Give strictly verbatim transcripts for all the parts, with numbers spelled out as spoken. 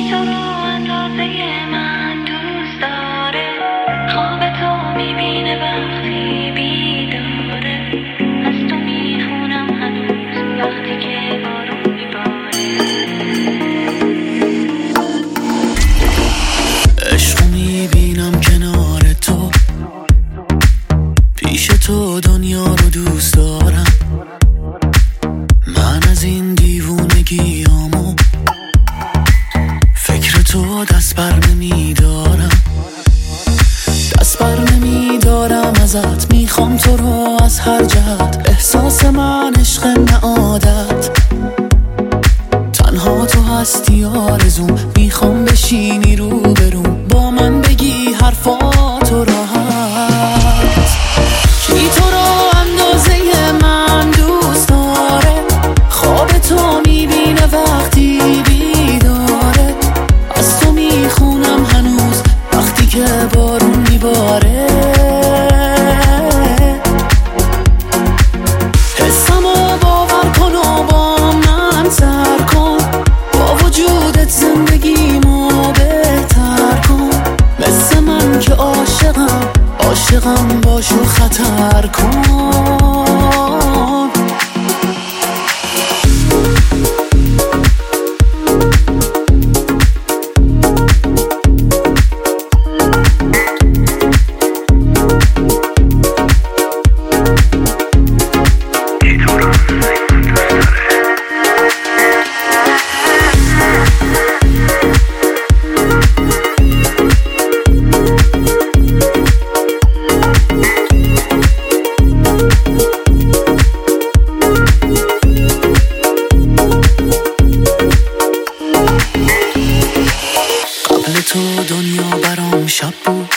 تو رو اندازه من دوست داره، خواب تو میبینه وقتی بیداره، از تو میخونم هنوز وقتی که بارون میباره. عشق میبینم کنار تو، پیش تو دنیا رو دوست دارم. من از این دیوونگیامو فکر تو دست بر نمیدارم، دست بر نمیدارم ازت. میخوام تو رو از هر جهت، احساس من عشق نه عادت. تنها تو هستی آرزوم، میخوام بشینی رو بروم، با من بگی حرفاتو راحت. کی تو رو اندازه من دوست داره، خواب تو میبینه وقتی بیداره، از تو میخونم هنوز وقتی که بارون میباره. حسمو باور کن و با من سر کن، با وجودت زندگیمو بهتر کن. مثل من که عاشقم، عاشقم باشو خطر کن. تو دنیا برام شب بود،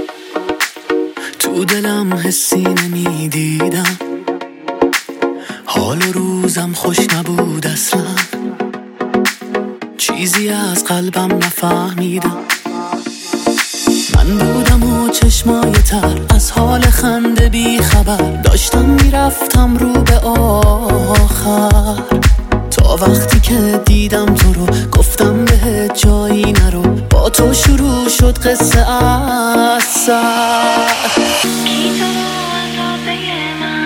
تو دلم حسی نمیدیدم، حال و روزم خوش نبود اصلا، چیزی از قلبم نفهمیدم. من بودم و چشمای تر، از حال خنده بی خبر، داشتم میرفتم رو به آخر، تا وقتی که دیدم تو رو گفتم بهت جایی نرو، با تو شروع شد قصه از سر. کی تو رو اندازه من